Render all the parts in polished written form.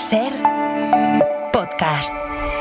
Ser podcast.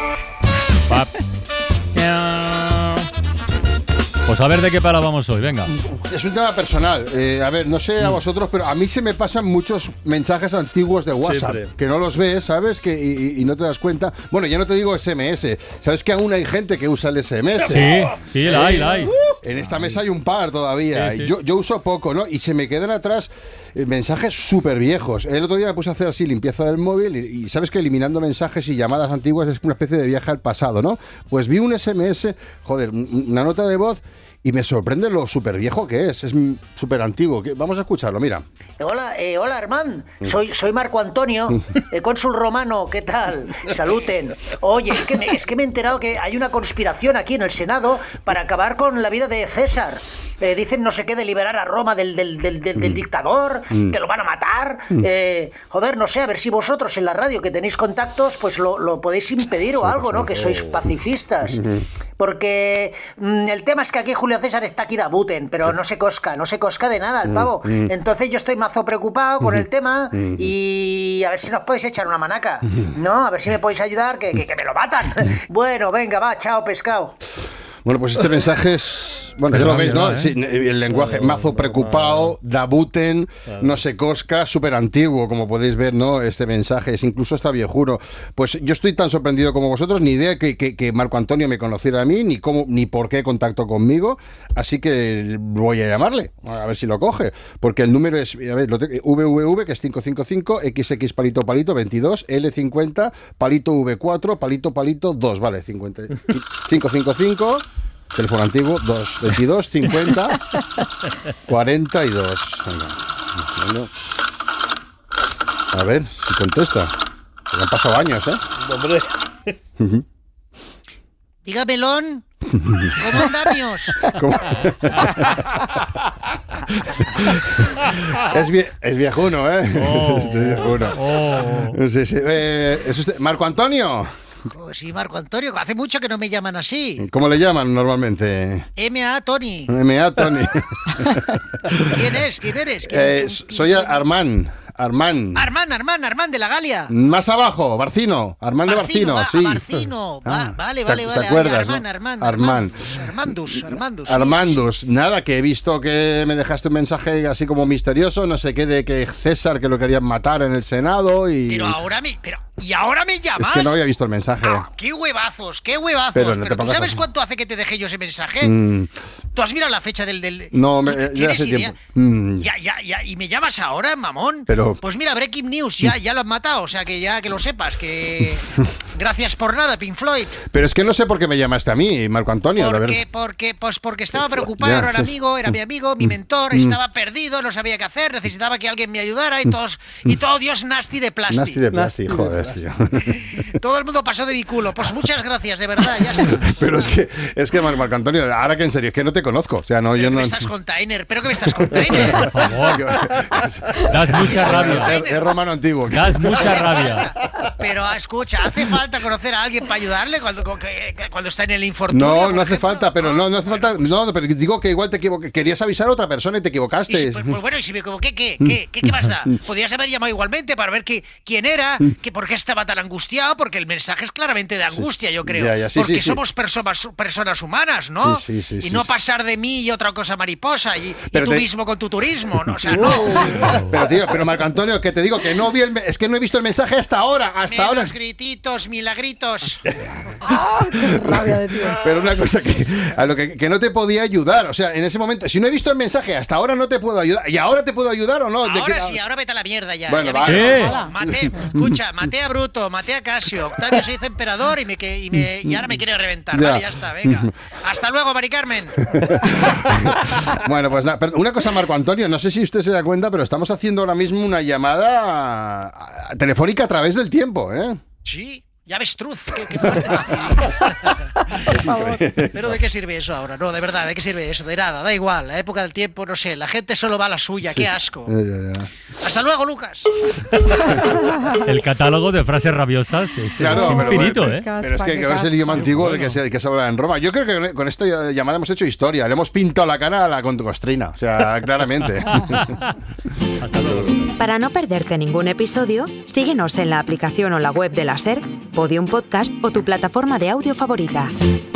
Pues a ver de qué pala vamos hoy, venga. Es un tema personal. A ver, no sé a vosotros, pero a mí se me pasan muchos mensajes antiguos de WhatsApp. Siempre. Que no los ves, ¿sabes? Y no te das cuenta. Bueno, ya no te digo SMS. ¿Sabes que aún hay gente que usa el SMS? Sí, la hay. En esta mesa hay un par todavía. Sí. Yo uso poco, ¿no? Y se me quedan atrás mensajes súper viejos. El otro día me puse a hacer así limpieza del móvil y sabes que eliminando mensajes y llamadas antiguas es una especie de viaje al pasado, ¿no? Pues vi un SMS, una nota de voz, y me sorprende lo súper viejo que es súper antiguo. Vamos a escucharlo, mira. Hola, Armand, soy Marco Antonio, cónsul romano, ¿qué tal? Saluten. Oye, es que me he enterado que hay una conspiración aquí en el Senado para acabar con la vida de César. Dicen no sé qué de liberar a Roma del dictador, que lo van a matar. No sé, a ver si vosotros en la radio que tenéis contactos, pues lo podéis impedir o algo, ¿no? Que sois pacifistas. Porque el tema es que aquí Julio César está aquí de abuten, pero no se cosca de nada el pavo. Entonces yo estoy mazo preocupado con el tema y a ver si nos podéis echar una manaca, ¿no? A ver si me podéis ayudar, que me lo matan. Bueno, venga, va, chao, pescado. Bueno, pues este mensaje es... Bueno, ya lo veis, ¿no? Sí, el lenguaje mazo preocupado, dabuten, no se cosca, súper antiguo, como podéis ver, ¿no? Este mensaje incluso está viejuno. Pues yo estoy tan sorprendido como vosotros, ni idea que Marco Antonio me conociera a mí, ni por qué contactó conmigo, así que voy a llamarle, a ver si lo coge, porque el número es, a ver, VVV, que es 555, XX palito 22, L50, palito V4, palito 2, vale, 555... Teléfono antiguo, 222 50 42. Venga. A ver si contesta. Me han pasado años, ¿eh? Hombre. Dígamelón. ¿Cómo andamos? Es viejuno, ¿eh? Es viejuno. Sí. ¿Es usted Marco Antonio? Sí, Marco Antonio, hace mucho que no me llaman así. ¿Cómo le llaman normalmente? M.A. Tony. M.A. Tony. ¿Quién eres? Soy Armand de la Galia. Más abajo, Barcino. Armand de Barcino, sí. Barcino. Vale. ¿Se acuerdas, Armand. Armandus. Nada, que he visto que me dejaste un mensaje así como misterioso, no sé qué, de que César, que lo querían matar en el Senado y... Pero ahora me llamas. Es que no había visto el mensaje. ¡Qué huevazos! Pero ¿tú sabes cuánto hace que te dejé yo ese mensaje? ¿Tú has mirado la fecha del... No, ¿Tienes hace idea? Tiempo. Ya, ¿y me llamas ahora, mamón? Pero... Pues mira, breaking news, ya lo han matado, o sea que ya que lo sepas, que... Gracias por nada, Pink Floyd. Pero es que no sé por qué me llamaste a mí, Marco Antonio. Porque estaba preocupado, era mi amigo, mi mentor, estaba perdido, no sabía qué hacer, necesitaba que alguien me ayudara y todo Dios nasty de plástico. Nasty de plástico, joder, tío. Todo el mundo pasó de mi culo. Pues muchas gracias, de verdad, ya está. Pero es que Marco Antonio, ahora que en serio, es que no te conozco. O sea, no, yo no. ¿Pero que me estás container? Por favor. Das mucha rabia. Es romano antiguo. Das mucha rabia. Pero escucha, ¿hace falta conocer a alguien para ayudarle cuando está en el infortunio? No hace falta, pero no hace falta. No, pero digo que igual te equivoqué. Querías avisar a otra persona y te equivocaste. Pues bueno, y si me equivoqué, ¿qué más da? Podrías haber llamado igualmente para ver quién era, por qué estaba tan angustiado, porque el mensaje es claramente de angustia, yo creo. Porque somos personas humanas, ¿no? Y no pasar de mí y otra cosa mariposa, y tú mismo con tu turismo, ¿no? O sea, no. Pero Marco Antonio, que te digo que no es que no he visto el mensaje hasta ahora. Menos grititos, milagritos. ¡Qué rabia de tío! Pero una cosa que no te podía ayudar, o sea, en ese momento, si no he visto el mensaje hasta ahora no te puedo ayudar. ¿Y ahora te puedo ayudar o no? Ahora vete a la mierda ya. Bueno, Maté a Bruto, maté a Casio, Octavio se hizo emperador y ahora me quiere reventar. Ya. Vale, ya está, venga. Hasta luego, Mari Carmen. Bueno, pues nada, una cosa, Marco Antonio, no sé si usted se da cuenta, pero estamos haciendo ahora mismo una llamada telefónica a través del tiempo, ¿eh? Sí. Ya avestruz. ¿Qué fuerte. Por favor. ¿Pero de qué sirve eso ahora? No, de verdad, ¿de qué sirve eso? De nada, da igual. La época del tiempo, no sé. La gente solo va a la suya. Qué asco. Hasta luego, Lucas. El catálogo de frases rabiosas es infinito, ¿eh? Pero es que es el idioma antiguo de que se habla en Roma. Yo creo que con esta llamada hemos hecho historia. Le hemos pintado la cara a la congostrina. O sea, claramente. Hasta luego. Para no perderte ningún episodio, síguenos en la aplicación o la web de la SER, Podium Podcast o tu plataforma de audio favorita.